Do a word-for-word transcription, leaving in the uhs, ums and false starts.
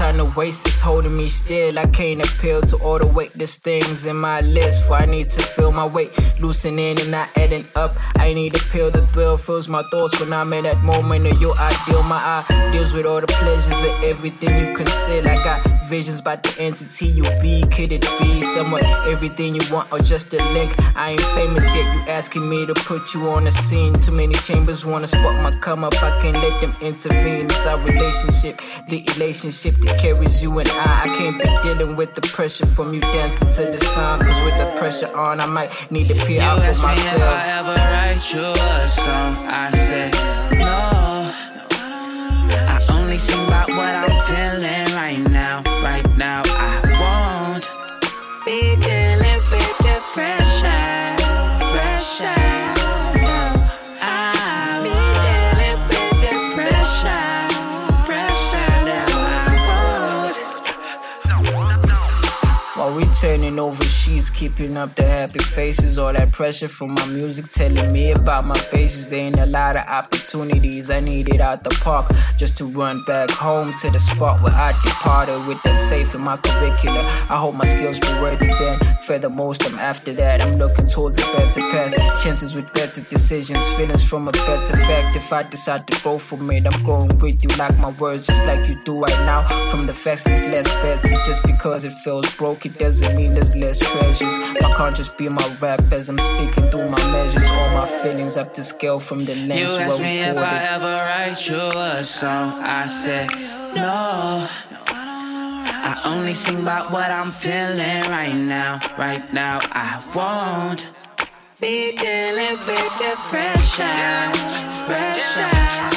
kind of waste is holding me still. I can't appeal to all the weightless things in my list, for I need to feel my weight loosening and not adding up. I need to feel the thrill, fills my thoughts when I'm in that moment of your ideal. My eye deals with all the pleasures of everything you conceal. I got visions about the entity you be. Could it be somewhat everything you want or just a link? I ain't famous yet, you asking me to put you on the scene. Too many chambers wanna spot my come up, I can't let them intervene. It's our relationship, the relationship that carries you and I. I can't be dealing with the pressure from you dancing to the song, cause with the pressure on I might need to peer out for myself. If I ever write you a song, I said no. I only sing about what I'm feeling right now. Right now I won't be dealing with the pressure, pressure. I'll be dealing with the pressure, pressure. Now I won't. While we turning over sheets, keeping up the happy faces, all that pressure from my music telling me about my faces. There ain't a lot of opportunities, I need it out the park just to run back home to the spot where I departed with that safe in my curriculum. I hope my skills be worthy then. Furthermost, I'm after that, I'm looking towards a better past, chances with better decisions, feelings from a better fact. If I decide to go from it, I'm growing with you like my words, just like you do right now. From the facts, it's less better. Just because it feels broke, it doesn't mean there's less treasures. My conscience be my rap as I'm speaking through my measures. All my feelings up to scale from the lens. You asked me if I ever write you a song, I said no. I only sing about what I'm feeling right now. Right now I won't be dealing with the pressure, pressure.